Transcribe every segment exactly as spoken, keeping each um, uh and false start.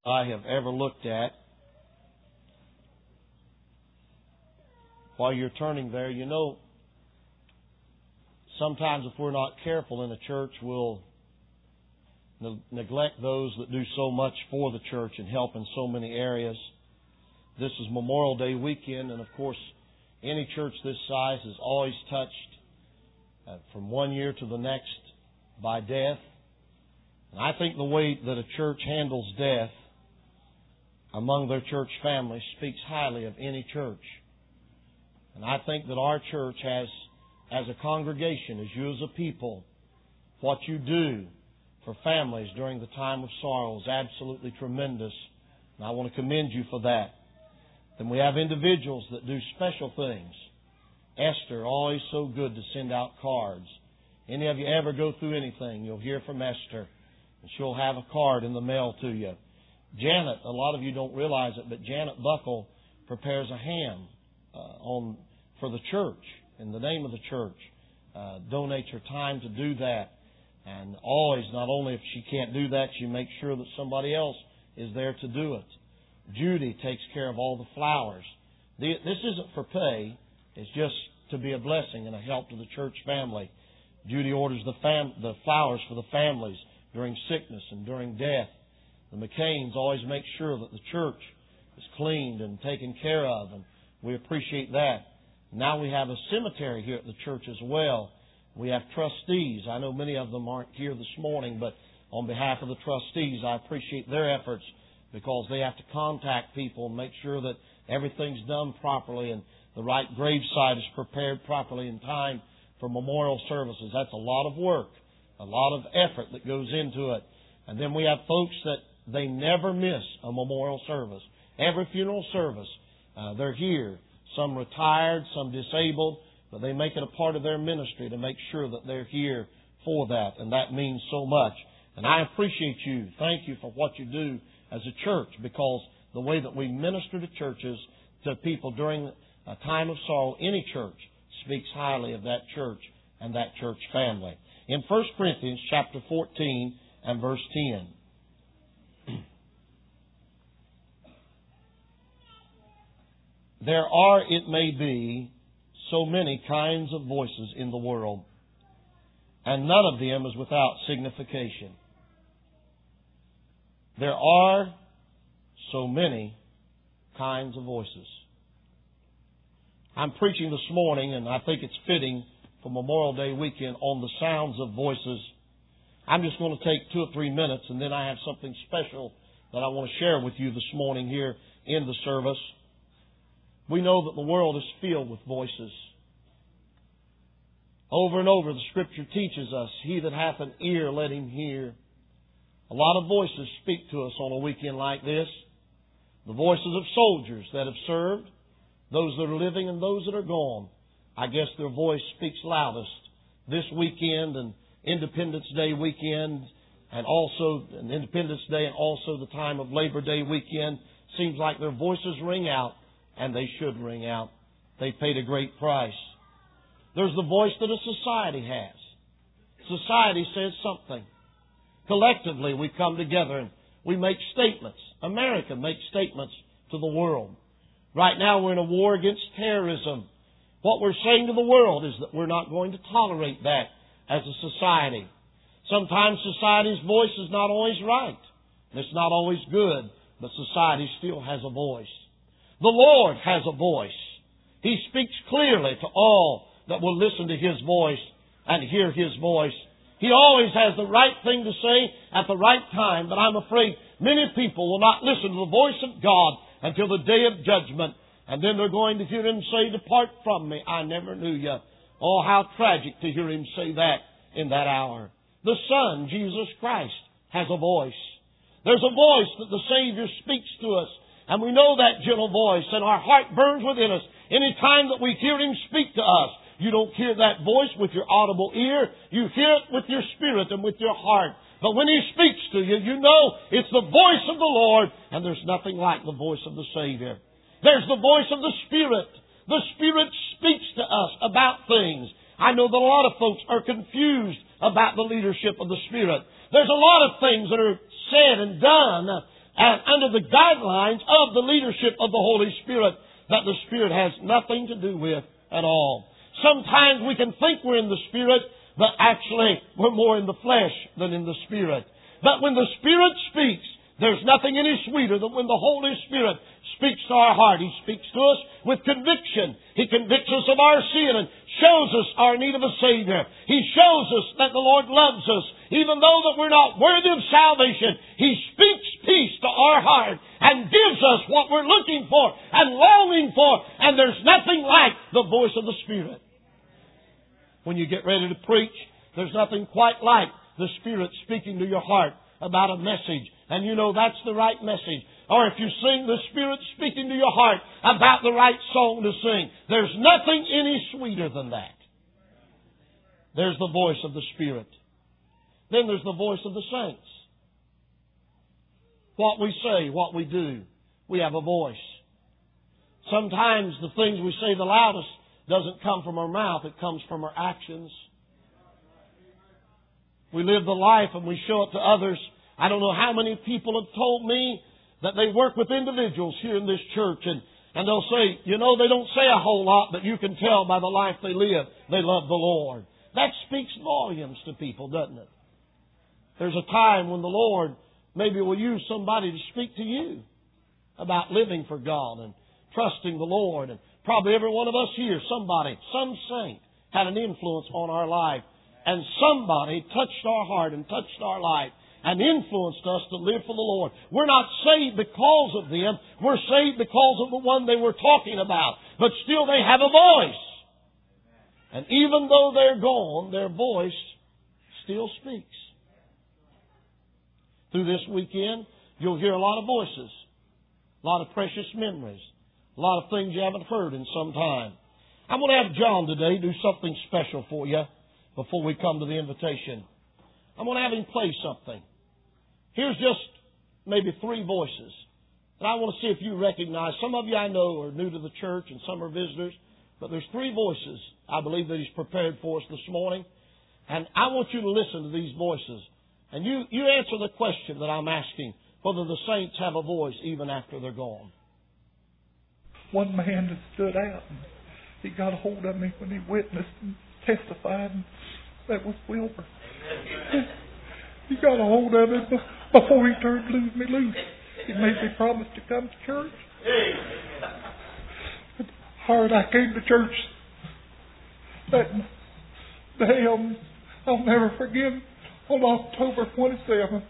I have ever looked at. While you're turning there, you know, sometimes if we're not careful in a church, we'll ne- neglect those that do so much for the church and help in so many areas. This is Memorial Day weekend, and of course, any church this size is always touched uh, from one year to the next by death. And I think the way that a church handles death among their church family speaks highly of any church. And I think that our church has, as a congregation, as you as a people, what you do for families during the time of sorrow is absolutely tremendous. And I want to commend you for that. Then we have individuals that do special things. Esther, always so good to send out cards. Any of you ever go through anything, you'll hear from Esther, and she'll have a card in the mail to you. Janet, a lot of you don't realize it, but Janet Buckle prepares a ham uh, on for the church, in the name of the church. Uh, donates her time to do that. And always, not only if she can't do that, she makes sure that somebody else is there to do it. Judy takes care of all the flowers. The, this isn't for pay. It's just to be a blessing and a help to the church family. Judy orders the, fam- the flowers for the families during sickness and during death. The McCains always make sure that the church is cleaned and taken care of, and we appreciate that. Now we have a cemetery here at the church as well. We have trustees. I know many of them aren't here this morning, but on behalf of the trustees, I appreciate their efforts because they have to contact people and make sure that everything's done properly and the right gravesite is prepared properly in time for memorial services. That's a lot of work, a lot of effort that goes into it. And then we have folks that they never miss a memorial service. Every funeral service, uh, they're here. Some retired, some disabled, but they make it a part of their ministry to make sure that they're here for that, and that means so much. And I appreciate you. Thank you for what you do as a church, because the way that we minister to churches, to people during a time of sorrow, any church speaks highly of that church and that church family. In First Corinthians chapter fourteen and verse ten, there are, it may be, so many kinds of voices in the world, and none of them is without signification. There are so many kinds of voices. I'm preaching this morning, and I think it's fitting for Memorial Day weekend, on the sounds of voices. I'm just going to take two or three minutes, and then I have something special that I want to share with you this morning here in the service. We know that the world is filled with voices. Over and over, the Scripture teaches us, he that hath an ear, let him hear. A lot of voices speak to us on a weekend like this. The voices of soldiers that have served, those that are living and those that are gone. I guess their voice speaks loudest this weekend and Independence Day weekend, and also and Independence Day, and also the time of Labor Day weekend. Seems like their voices ring out. And they should ring out. They paid a great price. There's the voice that a society has. Society says something. Collectively, we come together and we make statements. America makes statements to the world. Right now, we're in a war against terrorism. What we're saying to the world is that we're not going to tolerate that as a society. Sometimes society's voice is not always right. It's not always good, but society still has a voice. The Lord has a voice. He speaks clearly to all that will listen to His voice and hear His voice. He always has the right thing to say at the right time, but I'm afraid many people will not listen to the voice of God until the day of judgment, and then they're going to hear Him say, "Depart from me, I never knew you." Oh, how tragic to hear Him say that in that hour. The Son, Jesus Christ, has a voice. There's a voice that the Savior speaks to us. And we know that gentle voice, and our heart burns within us any time that we hear Him speak to us. You don't hear that voice with your audible ear. You hear it with your spirit and with your heart. But when He speaks to you, you know it's the voice of the Lord, and there's nothing like the voice of the Savior. There's the voice of the Spirit. The Spirit speaks to us about things. I know that a lot of folks are confused about the leadership of the Spirit. There's a lot of things that are said and done and under the guidelines of the leadership of the Holy Spirit that the Spirit has nothing to do with at all. Sometimes we can think we're in the Spirit, but actually we're more in the flesh than in the Spirit. But when the Spirit speaks, there's nothing any sweeter than when the Holy Spirit speaks to our heart. He speaks to us with conviction. He convicts us of our sin and shows us our need of a Savior. He shows us that the Lord loves us. Even though that we're not worthy of salvation, He speaks peace to our heart and gives us what we're looking for and longing for. And there's nothing like the voice of the Spirit. When you get ready to preach, there's nothing quite like the Spirit speaking to your heart about a message. And you know that's the right message. Or if you sing, the Spirit speaking to your heart about the right song to sing. There's nothing any sweeter than that. There's the voice of the Spirit. Then there's the voice of the saints. What we say, what we do, we have a voice. Sometimes the things we say the loudest doesn't come from our mouth, it comes from our actions. We live the life and we show it to others. I don't know how many people have told me that they work with individuals here in this church and, and they'll say, you know, they don't say a whole lot, but you can tell by the life they live, they love the Lord. That speaks volumes to people, doesn't it? There's a time when the Lord maybe will use somebody to speak to you about living for God and trusting the Lord. And probably every one of us here, somebody, some saint had an influence on our life. And somebody touched our heart and touched our life and influenced us to live for the Lord. We're not saved because of them. We're saved because of the one they were talking about. But still they have a voice. And even though they're gone, their voice still speaks. Through this weekend, you'll hear a lot of voices, a lot of precious memories, a lot of things you haven't heard in some time. I'm going to have John today do something special for you before we come to the invitation. I'm going to have him play something. Here's just maybe three voices. And I want to see if you recognize. Some of you I know are new to the church and some are visitors. But there's three voices I believe that He's prepared for us this morning. And I want you to listen to these voices. And you, you answer the question that I'm asking, whether the saints have a voice even after they're gone. One man that stood out, and he got a hold of me when he witnessed and testified, and that was Wilbur. He got a hold of it before he turned loose, me loose. He made me promise to come to church. Hard I came to church that day. Um, I'll never forget. On October twenty-seventh,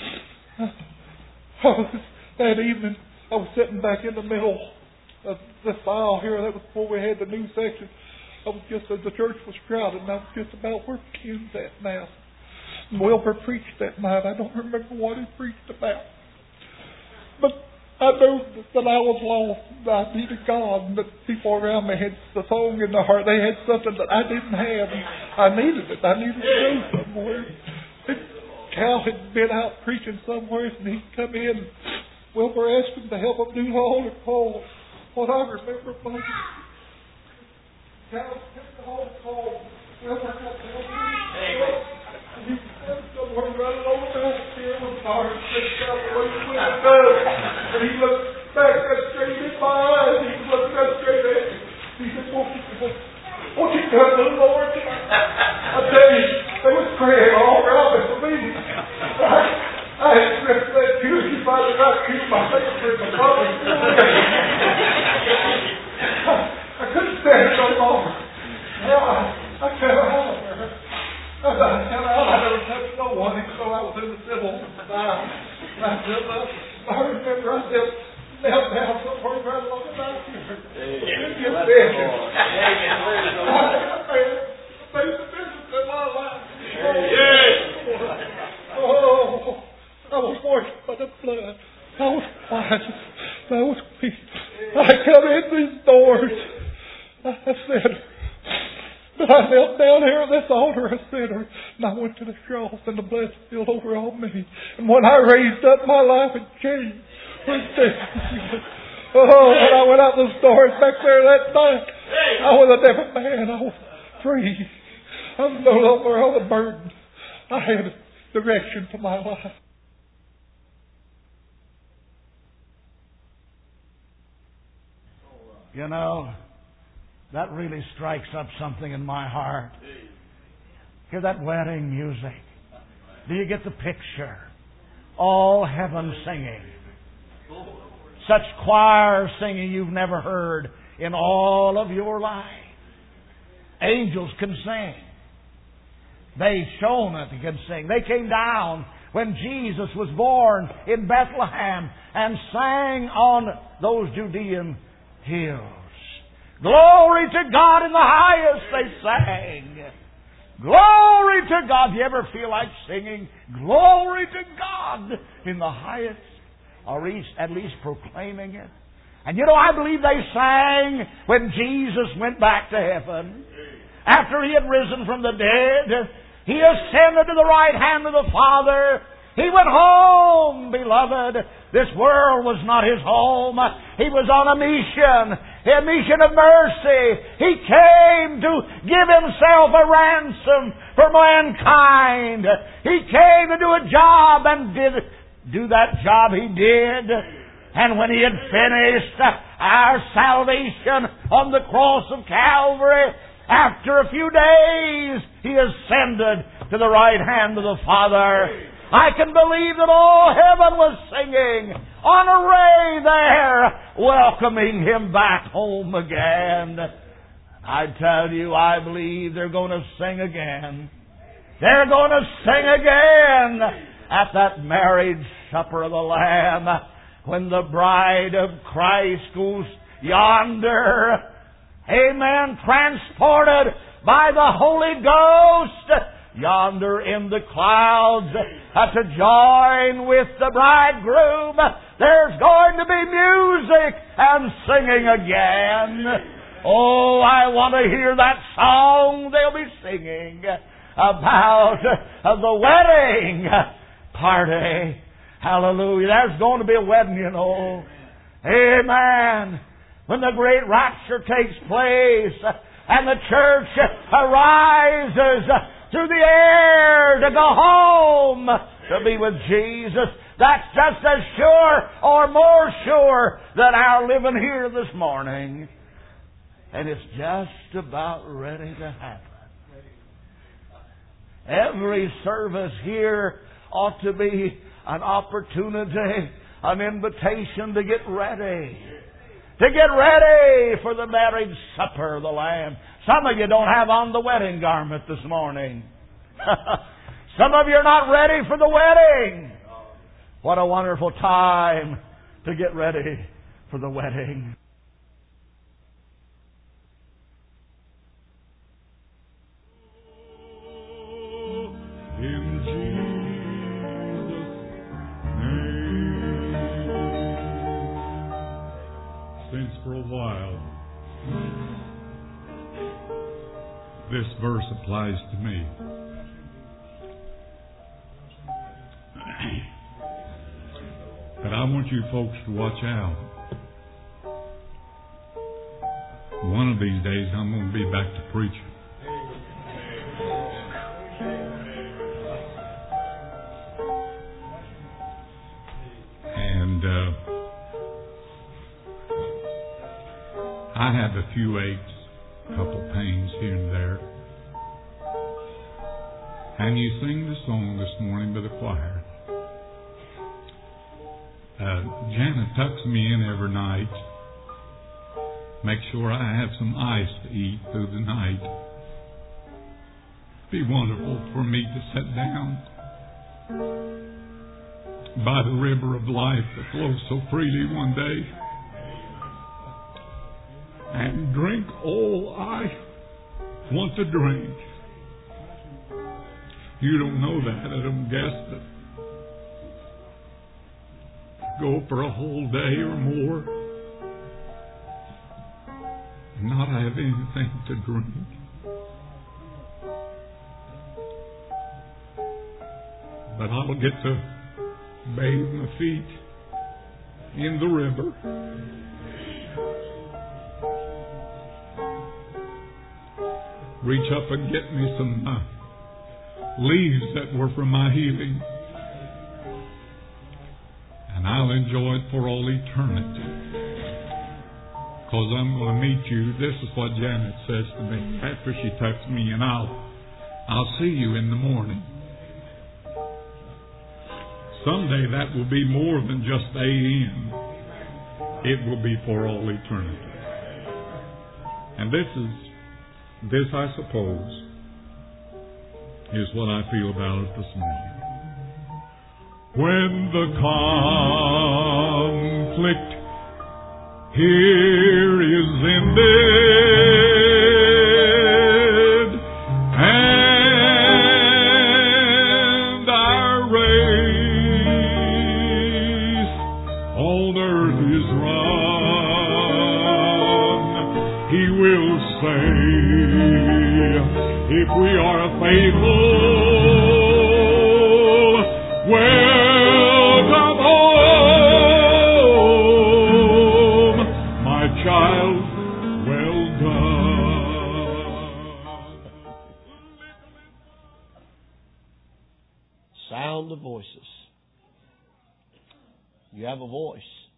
I was, that evening, I was sitting back in the middle of this aisle here. That was before we had the new section. I was just, as the church was crowded, and I was just about where Ken's at now. And Wilbur preached that night. I don't remember what he preached about. But I knew that I was lost, that I needed God, and that people around me had the song in their heart. They had something that I didn't have, and I needed it. I needed to go somewhere. Cal had been out preaching somewhere, and he'd come in. Wilbur asked him to help him do the Holy Call. What I remember most, Cal took the Holy Call. Wilbur got to help him. And he was somewhere running over down the chair with the heart and said, Cal, look what it does. And he looked back up straight in my eyes. He looked up straight at me. He said, won't you, won't you come to the Lord? I tell you, they was praying all around me for me. I, I had gripped that pew. He finally got to keep my fingerprint in the bottom. I couldn't stand it no longer. Now I, I cut out of there. I cut out. I never touched no one, even though I was in the civil. I, I, I remember I said, knelt down somewhere right along the back here. Didn't get finished. I made the business in my life. Oh, I was washed by the blood. I was quiet. I was peace. I come in these doors. I said, but I knelt down here at this altar a sinner, and I went to the cross, and the blood spilled over on me. And when I raised up, my life had changed. Oh, when I went out those doors back there that night, I was a different man. I was free. I was no longer on the burden. I had direction for my life. You know, that really strikes up something in my heart. Hear that wedding music. Do you get the picture? All heaven singing. Such choir singing you've never heard in all of your life. Angels can sing. They shown that they can sing. They came down when Jesus was born in Bethlehem and sang on those Judean hills. Glory to God in the highest, they sang. Glory to God. Do you ever feel like singing glory to God in the highest? Or at least proclaiming it. And you know, I believe they sang when Jesus went back to heaven. After He had risen from the dead, He ascended to the right hand of the Father. He went home, beloved. This world was not His home. He was on a mission, a mission of mercy. He came to give Himself a ransom for mankind. He came to do a job and did do that job He did. And when He had finished our salvation on the cross of Calvary, after a few days, He ascended to the right hand of the Father. I can believe that all heaven was singing on array there, welcoming Him back home again. I tell you, I believe they're going to sing again. They're going to sing again at that marriage supper of the Lamb, when the bride of Christ goes yonder, amen, transported by the Holy Ghost, yonder in the clouds, uh, to join with the bridegroom. There's going to be music and singing again. Oh, I want to hear that song they'll be singing about uh, the wedding party. Hallelujah. There's going to be a wedding, you know. Amen. When the great rapture takes place and the church arises through the air to go home to be with Jesus, that's just as sure or more sure than our living here this morning. And it's just about ready to happen. Every service here ought to be an opportunity, an invitation to get ready. To get ready for the marriage supper of the Lamb. Some of you don't have on the wedding garment this morning. Some of you are not ready for the wedding. What a wonderful time to get ready for the wedding. In Jesus' name. Since for a while this verse applies to me. But I want you folks to watch out. One of these days I'm going to be back to preaching. And uh, I have a few aches, a couple pains here and there. And you sing the song this morning by the choir. Uh, Janet tucks me in every night. Make sure I have some ice to eat through the night. It'd be wonderful for me to sit down by the river of life that flows so freely one day and drink all I want to drink. You don't know that. I don't guess that. Go for a whole day or more and not have anything to drink. But I'll get to bathe my feet in the river. Reach up and get me some uh, leaves that were for my healing. And I'll enjoy it for all eternity. because I'm going to meet you. This is what Janet says to me after she texts me, and I'll, I'll see you in the morning. Someday that will be more than just A M. It will be for all eternity. And this is, this I suppose, is what I feel about it this morning. When the conflict here is ended, and our race on earth is run, He will say, if we are faithful, welcome home, my child, well done. Sound of voices. You have a voice.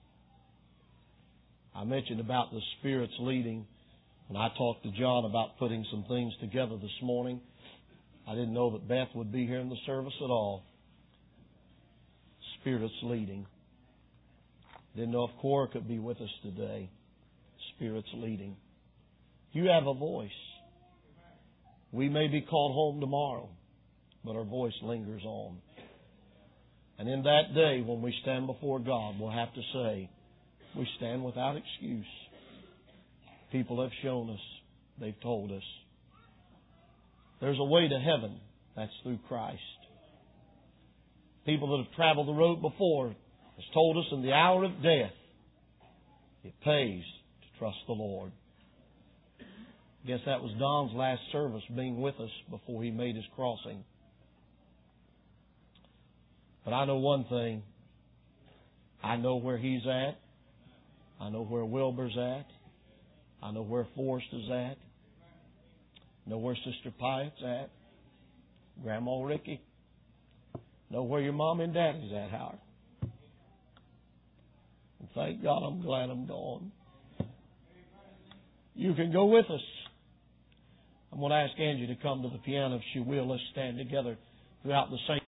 I mentioned about the Spirit's leading, and I talked to John about putting some things together this morning. I didn't know that Beth would be here in the service at all. Spirit's leading. Didn't know if Cora could be with us today. Spirit's leading. You have a voice. We may be called home tomorrow, but our voice lingers on. And in that day, when we stand before God, we'll have to say, we stand without excuse. People have shown us. They've told us. There's a way to heaven. That's through Christ. People that have traveled the road before has told us in the hour of death, it pays to trust the Lord. I guess that was Don's last service, being with us before he made his crossing. But I know one thing. I know where he's at. I know where Wilbur's at. I know where Forrest is at. I know where Sister Pyatt's at. Grandma Ricky. Know where your mom and daddy's at, Howard. And thank God I'm glad I'm gone. You can go with us. I'm going to ask Angie to come to the piano if she will. Let's stand together throughout the same.